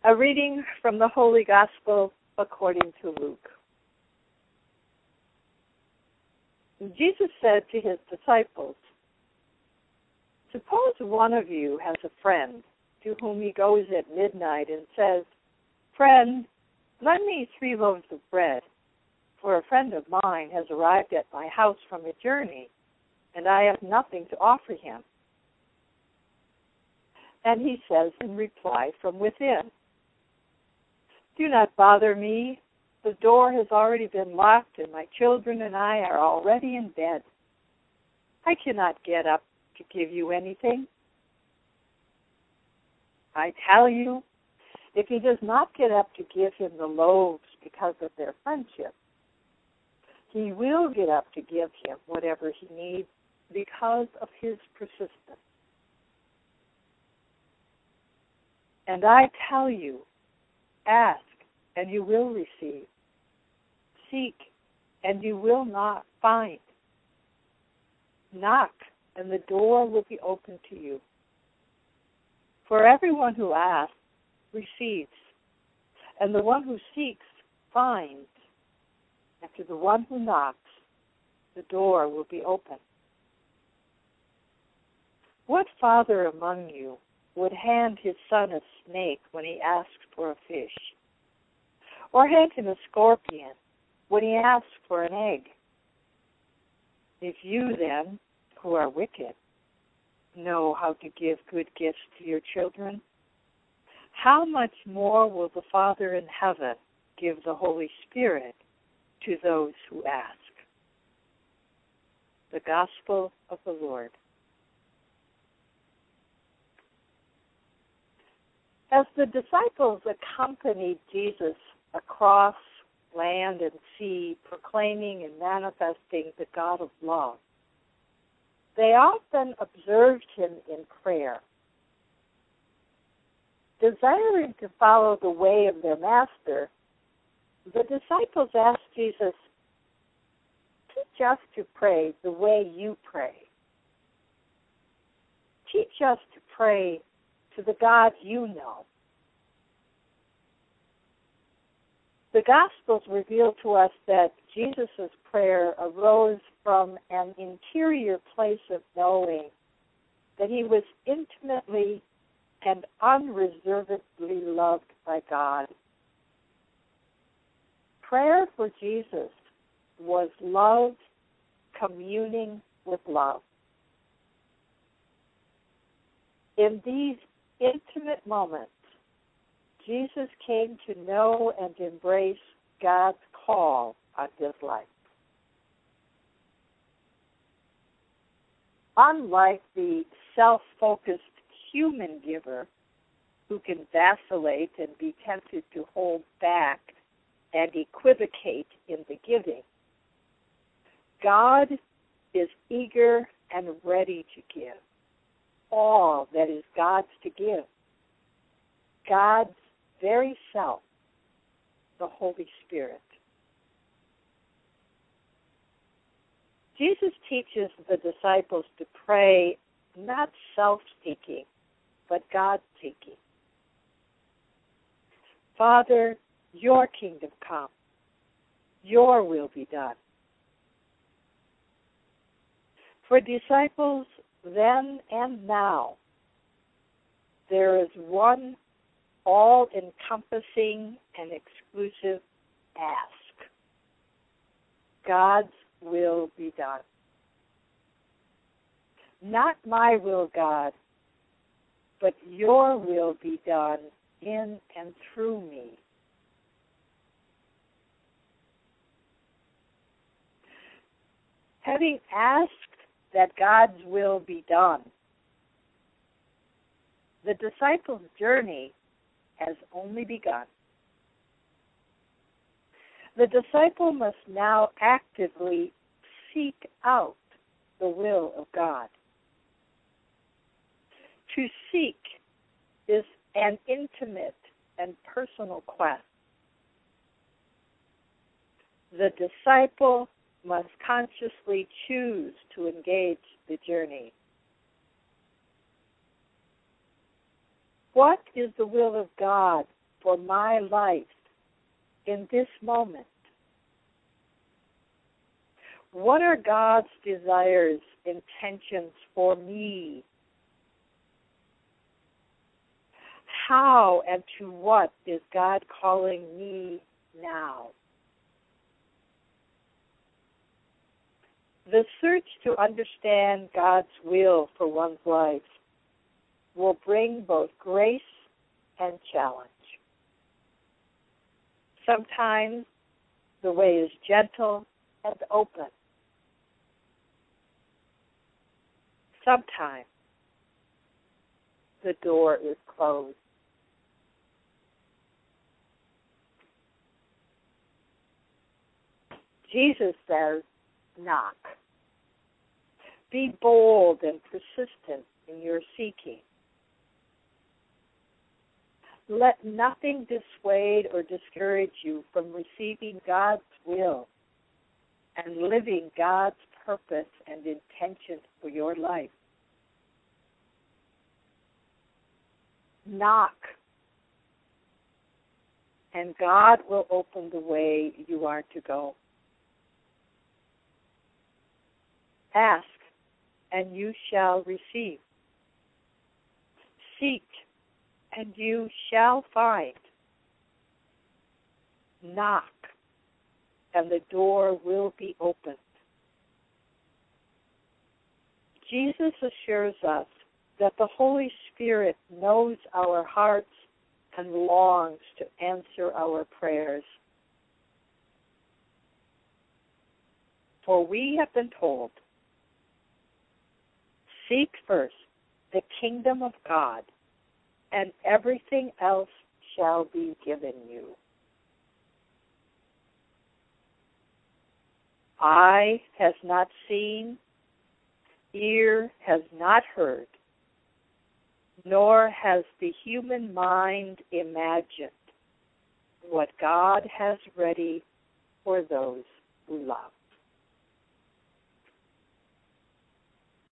A reading from the Holy Gospel according to Luke. Jesus said to his disciples, "Suppose one of you has a friend to whom he goes at midnight and says, 'Friend, lend me 3 loaves of bread, for a friend of mine has arrived at my house from a journey, and I have nothing to offer him.' And he says in reply from within, 'Do not bother me. The door has already been locked, and my children and I are already in bed. I cannot get up to give you anything.' I tell you, if he does not get up to give him the loaves because of their friendship, he will get up to give him whatever he needs because of his persistence. And I tell you, ask, and you will receive. Seek, and you will not find. Knock, and the door will be open to you. For everyone who asks receives, and the one who seeks finds, and to the one who knocks, the door will be open. What father among you would hand his son a snake when he asks for a fish? Or hand him a scorpion when he asks for an egg? If you then, who are wicked, know how to give good gifts to your children, how much more will the Father in heaven give the Holy Spirit to those who ask?" The Gospel of the Lord. As the disciples accompanied Jesus across land and sea, proclaiming and manifesting the God of love, they often observed him in prayer. Desiring to follow the way of their master, the disciples asked Jesus, "Teach us to pray the way you pray. Teach us to pray to the God you know." The Gospels reveal to us that Jesus' prayer arose from an interior place of knowing that he was intimately and unreservedly loved by God. Prayer for Jesus was love communing with love. In these intimate moments, Jesus came to know and embrace God's call on his life. Unlike the self-focused human giver who can vacillate and be tempted to hold back and equivocate in the giving, God is eager and ready to give all that is God's to give. God's very self, the Holy Spirit. Jesus teaches the disciples to pray not self-seeking, but God-seeking. "Father, your kingdom come. Your will be done." For disciples then and now, there is one all-encompassing and exclusive ask. God's will be done. Not my will, God, but your will be done in and through me. Having asked that God's will be done, the disciples' journey has only begun. The disciple must now actively seek out the will of God. To seek is an intimate and personal quest. The disciple must consciously choose to engage the journey. What is the will of God for my life in this moment? What are God's desires, intentions for me? How and to what is God calling me now? The search to understand God's will for one's life will bring both grace and challenge. Sometimes the way is gentle and open. Sometimes the door is closed. Jesus says, knock. Be bold and persistent in your seeking. Let nothing dissuade or discourage you from receiving God's will and living God's purpose and intention for your life. Knock, and God will open the way you are to go. Ask, and you shall receive. Seek, and you shall find. Knock, and the door will be opened. Jesus assures us that the Holy Spirit knows our hearts and longs to answer our prayers. For we have been told, seek first the kingdom of God, and everything else shall be given you. Eye has not seen, ear has not heard, nor has the human mind imagined what God has ready for those who love.